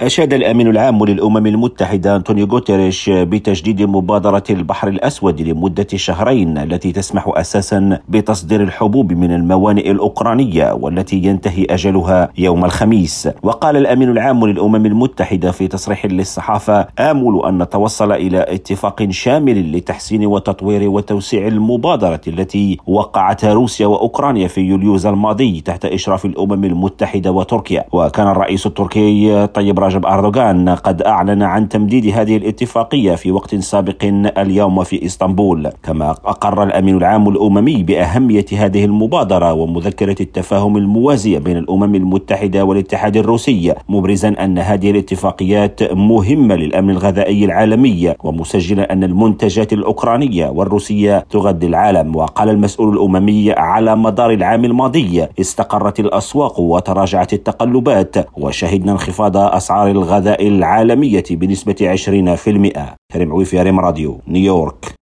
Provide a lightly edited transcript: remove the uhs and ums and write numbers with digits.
أشاد الأمين العام للأمم المتحدة أنطونيو غوتيريش بتجديد مبادرة البحر الأسود لمدة شهرين التي تسمح أساسا بتصدير الحبوب من الموانئ الأوكرانية والتي ينتهي أجلها يوم الخميس. وقال الأمين العام للأمم المتحدة في تصريح للصحافة: آمل أن نتوصل إلى اتفاق شامل لتحسين وتطوير وتوسيع المبادرة التي وقعتها روسيا وأوكرانيا في يوليوز الماضي تحت إشراف الأمم المتحدة وتركيا. وكان الرئيس التركي طيب رجب أردوغان قد أعلن عن تمديد هذه الاتفاقية في وقت سابق اليوم في إسطنبول. كما أقر الأمين العام الأممي بأهمية هذه المبادرة ومذكرة التفاهم الموازية بين الأمم المتحدة والاتحاد الروسي، مبرزا أن هذه الاتفاقيات مهمة للأمن الغذائي العالمي، ومسجلا أن المنتجات الأوكرانية والروسية تغذي العالم. وقال المسؤول الأممي: على مدار العام الماضي استقرت الأسواق وتراجعت التقلبات، وشهدنا انخفاض أسعار الغذاء العالمية بنسبة 20%. كريم عويفي، ريم راديو، نيويورك.